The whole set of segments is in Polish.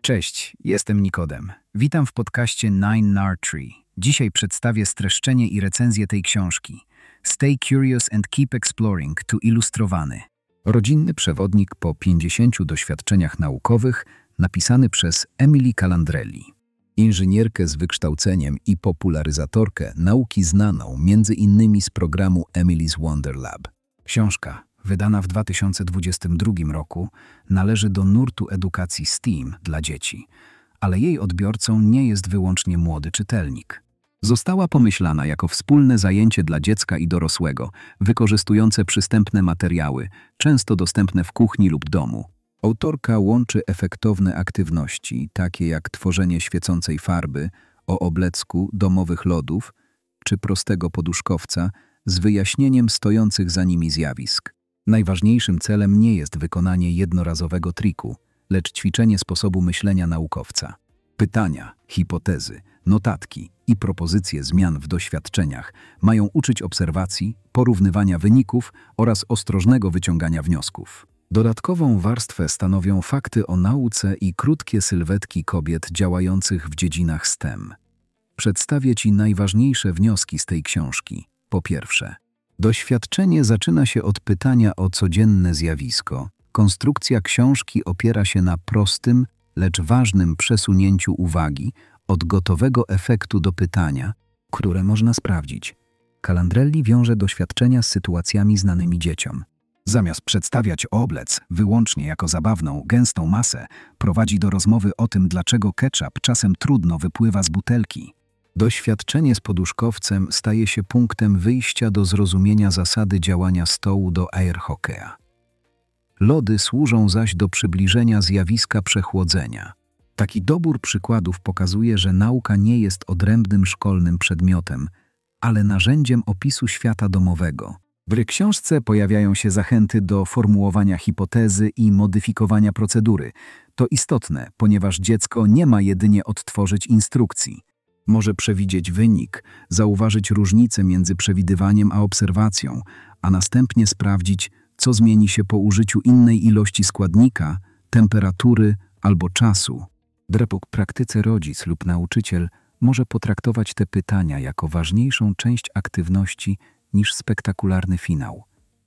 Cześć, jestem Nikodem. Witam w podcaście Nine Nard Tree. Dzisiaj przedstawię streszczenie i recenzję tej książki. Stay Curious and Keep Exploring, tu ilustrowany. Rodzinny przewodnik po 50 doświadczeniach naukowych, napisany przez Emily Calandrelli. Inżynierkę z wykształceniem i popularyzatorkę nauki znaną m.in. z programu Emily's Wonder Lab. Książka, wydana w 2022 roku, należy do nurtu edukacji STEAM dla dzieci, ale jej odbiorcą nie jest wyłącznie młody czytelnik. Została pomyślana jako wspólne zajęcie dla dziecka i dorosłego, wykorzystujące przystępne materiały, często dostępne w kuchni lub domu. Autorka łączy efektowne aktywności, takie jak tworzenie świecącej farby, o oblecku domowych lodów czy prostego poduszkowca, z wyjaśnieniem stojących za nimi zjawisk. Najważniejszym celem nie jest wykonanie jednorazowego triku, lecz ćwiczenie sposobu myślenia naukowca. Pytania, hipotezy, notatki i propozycje zmian w doświadczeniach mają uczyć obserwacji, porównywania wyników oraz ostrożnego wyciągania wniosków. Dodatkową warstwę stanowią fakty o nauce i krótkie sylwetki kobiet działających w dziedzinach STEM. Przedstawię Ci najważniejsze wnioski z tej książki. Po pierwsze, doświadczenie zaczyna się od pytania o codzienne zjawisko. Konstrukcja książki opiera się na prostym, lecz ważnym przesunięciu uwagi od gotowego efektu do pytania, które można sprawdzić. Calandrelli wiąże doświadczenia z sytuacjami znanymi dzieciom. Zamiast przedstawiać oblec wyłącznie jako zabawną, gęstą masę, prowadzi do rozmowy o tym, dlaczego ketchup czasem trudno wypływa z butelki. Doświadczenie z poduszkowcem staje się punktem wyjścia do zrozumienia zasady działania stołu do airhockeya. Lody służą zaś do przybliżenia zjawiska przechłodzenia. Taki dobór przykładów pokazuje, że nauka nie jest odrębnym szkolnym przedmiotem, ale narzędziem opisu świata domowego. W książce pojawiają się zachęty do formułowania hipotezy i modyfikowania procedury. To istotne, ponieważ dziecko nie ma jedynie odtworzyć instrukcji. Może przewidzieć wynik, zauważyć różnicę między przewidywaniem a obserwacją, a następnie sprawdzić, co zmieni się po użyciu innej ilości składnika, temperatury albo czasu. W praktyce rodzic lub nauczyciel może potraktować te pytania jako ważniejszą część aktywności niż spektakularny finał.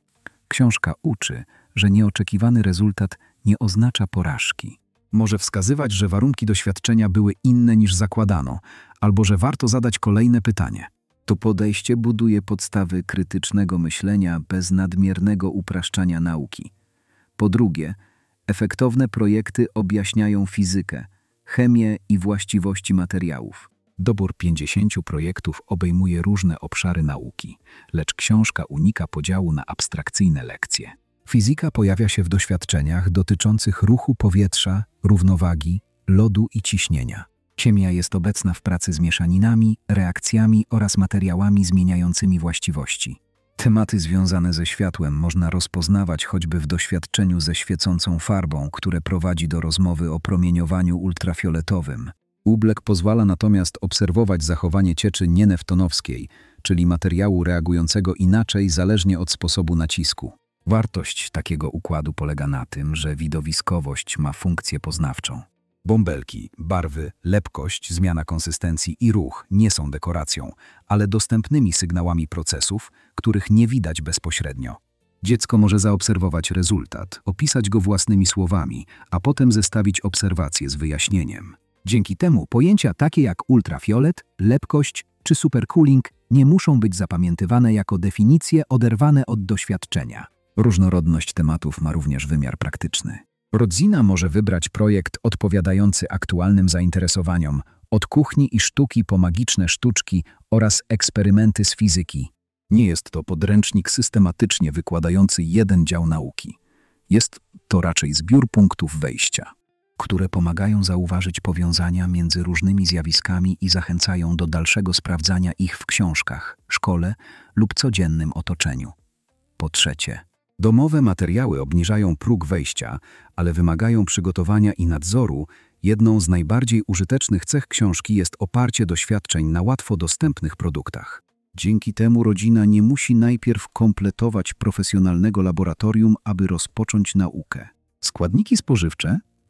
Książka uczy, że nieoczekiwany rezultat nie oznacza porażki. Może wskazywać, że warunki doświadczenia były inne niż zakładano, albo że warto zadać kolejne pytanie. To podejście buduje podstawy krytycznego myślenia bez nadmiernego upraszczania nauki. Po drugie, efektowne projekty objaśniają fizykę, chemię i właściwości materiałów. Dobór 50 projektów obejmuje różne obszary nauki, lecz książka unika podziału na abstrakcyjne lekcje. Fizyka pojawia się w doświadczeniach dotyczących ruchu powietrza, równowagi, lodu i ciśnienia. Chemia jest obecna w pracy z mieszaninami, reakcjami oraz materiałami zmieniającymi właściwości. Tematy związane ze światłem można rozpoznawać choćby w doświadczeniu ze świecącą farbą, które prowadzi do rozmowy o promieniowaniu ultrafioletowym. Ublek pozwala natomiast obserwować zachowanie cieczy nienewtonowskiej, czyli materiału reagującego inaczej zależnie od sposobu nacisku. Wartość takiego układu polega na tym, że widowiskowość ma funkcję poznawczą. Bąbelki, barwy, lepkość, zmiana konsystencji i ruch nie są dekoracją, ale dostępnymi sygnałami procesów, których nie widać bezpośrednio. Dziecko może zaobserwować rezultat, opisać go własnymi słowami, a potem zestawić obserwacje z wyjaśnieniem. Dzięki temu pojęcia takie jak ultrafiolet, lepkość czy supercooling nie muszą być zapamiętywane jako definicje oderwane od doświadczenia. Różnorodność tematów ma również wymiar praktyczny. Rodzina może wybrać projekt odpowiadający aktualnym zainteresowaniom, od kuchni i sztuki po magiczne sztuczki oraz eksperymenty z fizyki. Nie jest to podręcznik systematycznie wykładający jeden dział nauki. Jest to raczej zbiór punktów wejścia, które pomagają zauważyć powiązania między różnymi zjawiskami i zachęcają do dalszego sprawdzania ich w książkach, szkole lub codziennym otoczeniu. Po trzecie, domowe materiały obniżają próg wejścia, ale wymagają przygotowania i nadzoru. Jedną z najbardziej użytecznych cech książki jest oparcie doświadczeń na łatwo dostępnych produktach. Dzięki temu rodzina nie musi najpierw kompletować profesjonalnego laboratorium, aby rozpocząć naukę. Składniki spożywcze,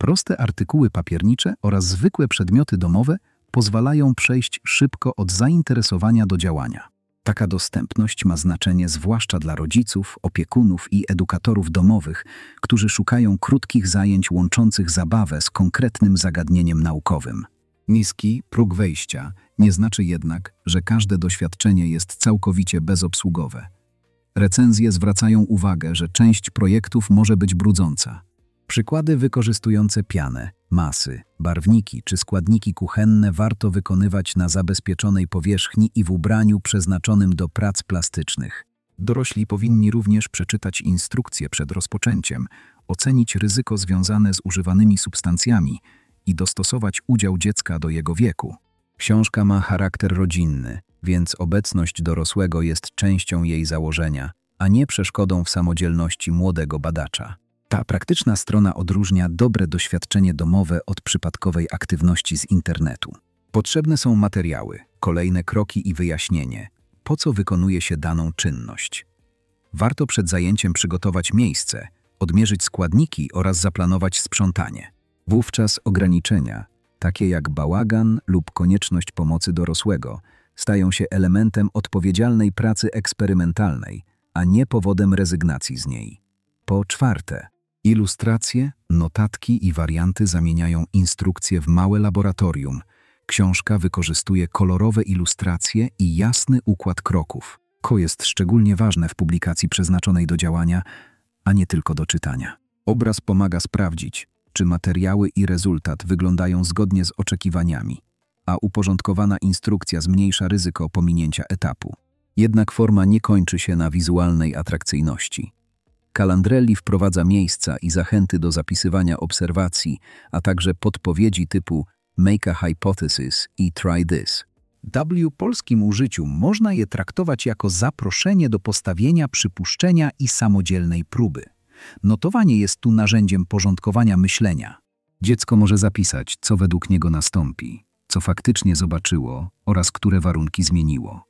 Proste artykuły papiernicze oraz zwykłe przedmioty domowe pozwalają przejść szybko od zainteresowania do działania. Taka dostępność ma znaczenie zwłaszcza dla rodziców, opiekunów i edukatorów domowych, którzy szukają krótkich zajęć łączących zabawę z konkretnym zagadnieniem naukowym. Niski próg wejścia nie znaczy jednak, że każde doświadczenie jest całkowicie bezobsługowe. Recenzje zwracają uwagę, że część projektów może być brudząca. Przykłady wykorzystujące pianę, masy, barwniki czy składniki kuchenne warto wykonywać na zabezpieczonej powierzchni i w ubraniu przeznaczonym do prac plastycznych. Dorośli powinni również przeczytać instrukcje przed rozpoczęciem, ocenić ryzyko związane z używanymi substancjami i dostosować udział dziecka do jego wieku. Książka ma charakter rodzinny, więc obecność dorosłego jest częścią jej założenia, a nie przeszkodą w samodzielności młodego badacza. Ta praktyczna strona odróżnia dobre doświadczenie domowe od przypadkowej aktywności z internetu. Potrzebne są materiały, kolejne kroki i wyjaśnienie, po co wykonuje się daną czynność. Warto przed zajęciem przygotować miejsce, odmierzyć składniki oraz zaplanować sprzątanie. Wówczas ograniczenia, takie jak bałagan lub konieczność pomocy dorosłego, stają się elementem odpowiedzialnej pracy eksperymentalnej, a nie powodem rezygnacji z niej. Po czwarte, ilustracje, notatki i warianty zamieniają instrukcje w małe laboratorium. Książka wykorzystuje kolorowe ilustracje i jasny układ kroków. To jest szczególnie ważne w publikacji przeznaczonej do działania, a nie tylko do czytania. Obraz pomaga sprawdzić, czy materiały i rezultat wyglądają zgodnie z oczekiwaniami, a uporządkowana instrukcja zmniejsza ryzyko pominięcia etapu. Jednak forma nie kończy się na wizualnej atrakcyjności. Calandrelli wprowadza miejsca i zachęty do zapisywania obserwacji, a także podpowiedzi typu Make a hypothesis i Try this. W polskim użyciu można je traktować jako zaproszenie do postawienia przypuszczenia i samodzielnej próby. Notowanie jest tu narzędziem porządkowania myślenia. Dziecko może zapisać, co według niego nastąpi, co faktycznie zobaczyło oraz które warunki zmieniło.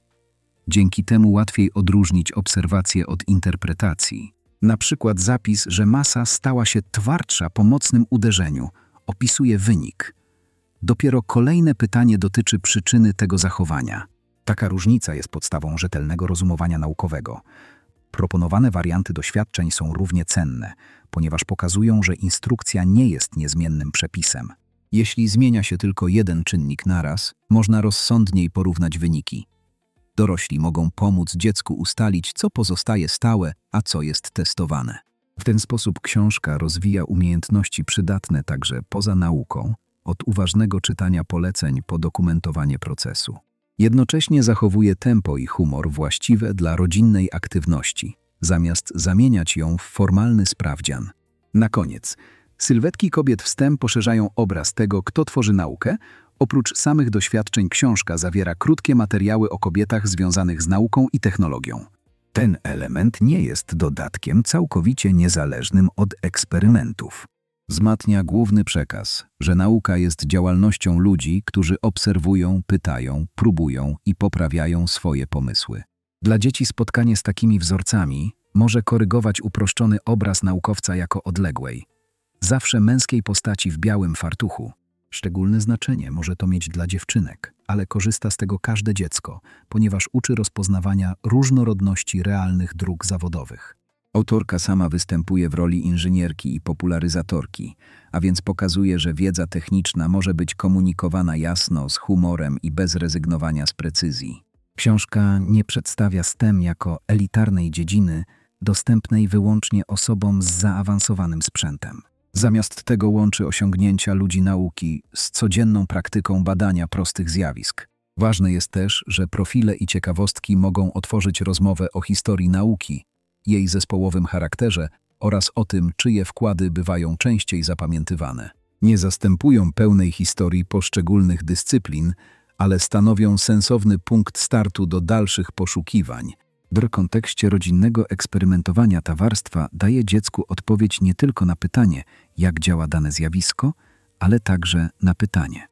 Dzięki temu łatwiej odróżnić obserwacje od interpretacji. Na przykład zapis, że masa stała się twardsza po mocnym uderzeniu, opisuje wynik. Dopiero kolejne pytanie dotyczy przyczyny tego zachowania. Taka różnica jest podstawą rzetelnego rozumowania naukowego. Proponowane warianty doświadczeń są równie cenne, ponieważ pokazują, że instrukcja nie jest niezmiennym przepisem. Jeśli zmienia się tylko jeden czynnik naraz, można rozsądniej porównać wyniki. Dorośli mogą pomóc dziecku ustalić, co pozostaje stałe, a co jest testowane. W ten sposób książka rozwija umiejętności przydatne także poza nauką, od uważnego czytania poleceń po dokumentowanie procesu. Jednocześnie zachowuje tempo i humor właściwe dla rodzinnej aktywności, zamiast zamieniać ją w formalny sprawdzian. Na koniec, sylwetki kobiet wstęp poszerzają obraz tego, kto tworzy naukę. Oprócz samych doświadczeń książka zawiera krótkie materiały o kobietach związanych z nauką i technologią. Ten element nie jest dodatkiem całkowicie niezależnym od eksperymentów. Wzmacnia główny przekaz, że nauka jest działalnością ludzi, którzy obserwują, pytają, próbują i poprawiają swoje pomysły. Dla dzieci spotkanie z takimi wzorcami może korygować uproszczony obraz naukowca jako odległej, zawsze męskiej postaci w białym fartuchu. Szczególne znaczenie może to mieć dla dziewczynek, ale korzysta z tego każde dziecko, ponieważ uczy rozpoznawania różnorodności realnych dróg zawodowych. Autorka sama występuje w roli inżynierki i popularyzatorki, a więc pokazuje, że wiedza techniczna może być komunikowana jasno, z humorem i bez rezygnowania z precyzji. Książka nie przedstawia STEM jako elitarnej dziedziny, dostępnej wyłącznie osobom z zaawansowanym sprzętem. Zamiast tego łączy osiągnięcia ludzi nauki z codzienną praktyką badania prostych zjawisk. Ważne jest też, że profile i ciekawostki mogą otworzyć rozmowę o historii nauki, jej zespołowym charakterze oraz o tym, czyje wkłady bywają częściej zapamiętywane. Nie zastępują pełnej historii poszczególnych dyscyplin, ale stanowią sensowny punkt startu do dalszych poszukiwań. W kontekście rodzinnego eksperymentowania ta warstwa daje dziecku odpowiedź nie tylko na pytanie, jak działa dane zjawisko, ale także na pytanie,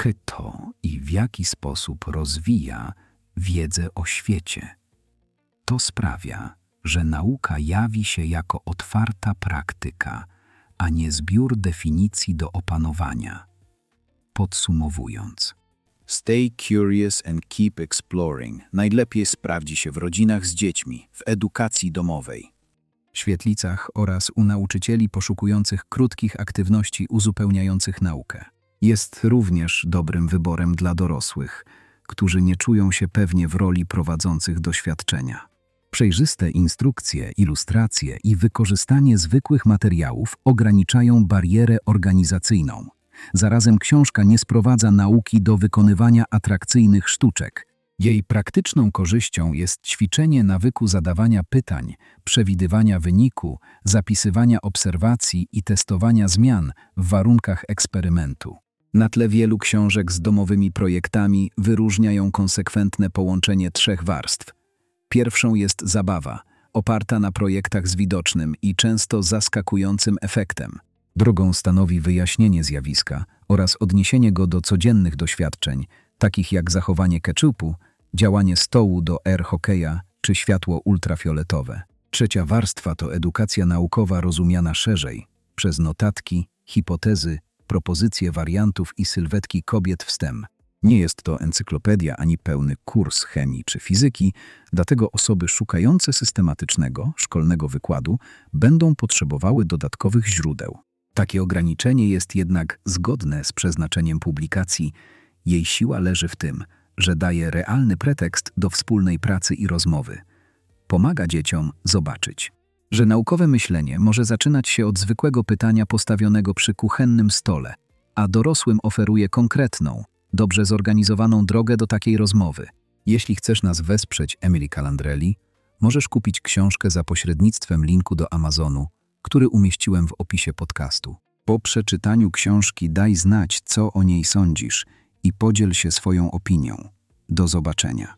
kto i w jaki sposób rozwija wiedzę o świecie. To sprawia, że nauka jawi się jako otwarta praktyka, a nie zbiór definicji do opanowania. Podsumowując, Stay curious and keep exploring najlepiej sprawdzi się w rodzinach z dziećmi, w edukacji domowej, świetlicach oraz u nauczycieli poszukujących krótkich aktywności uzupełniających naukę. Jest również dobrym wyborem dla dorosłych, którzy nie czują się pewnie w roli prowadzących doświadczenia. Przejrzyste instrukcje, ilustracje i wykorzystanie zwykłych materiałów ograniczają barierę organizacyjną. Zarazem książka nie sprowadza nauki do wykonywania atrakcyjnych sztuczek. Jej praktyczną korzyścią jest ćwiczenie nawyku zadawania pytań, przewidywania wyniku, zapisywania obserwacji i testowania zmian w warunkach eksperymentu. Na tle wielu książek z domowymi projektami wyróżnia ją konsekwentne połączenie 3 warstw. Pierwszą jest zabawa, oparta na projektach z widocznym i często zaskakującym efektem. Drugą stanowi wyjaśnienie zjawiska oraz odniesienie go do codziennych doświadczeń, takich jak zachowanie keczupu, działanie stołu do air hokeja czy światło ultrafioletowe. Trzecia warstwa to edukacja naukowa rozumiana szerzej, przez notatki, hipotezy, propozycje wariantów i sylwetki kobiet w STEM. Nie jest to encyklopedia ani pełny kurs chemii czy fizyki, dlatego osoby szukające systematycznego, szkolnego wykładu będą potrzebowały dodatkowych źródeł. Takie ograniczenie jest jednak zgodne z przeznaczeniem publikacji. Jej siła leży w tym, że daje realny pretekst do wspólnej pracy i rozmowy. Pomaga dzieciom zobaczyć, że naukowe myślenie może zaczynać się od zwykłego pytania postawionego przy kuchennym stole, a dorosłym oferuje konkretną, dobrze zorganizowaną drogę do takiej rozmowy. Jeśli chcesz nas wesprzeć, Emily Calandrelli, możesz kupić książkę za pośrednictwem linku do Amazonu, który umieściłem w opisie podcastu. Po przeczytaniu książki daj znać, co o niej sądzisz i podziel się swoją opinią. Do zobaczenia.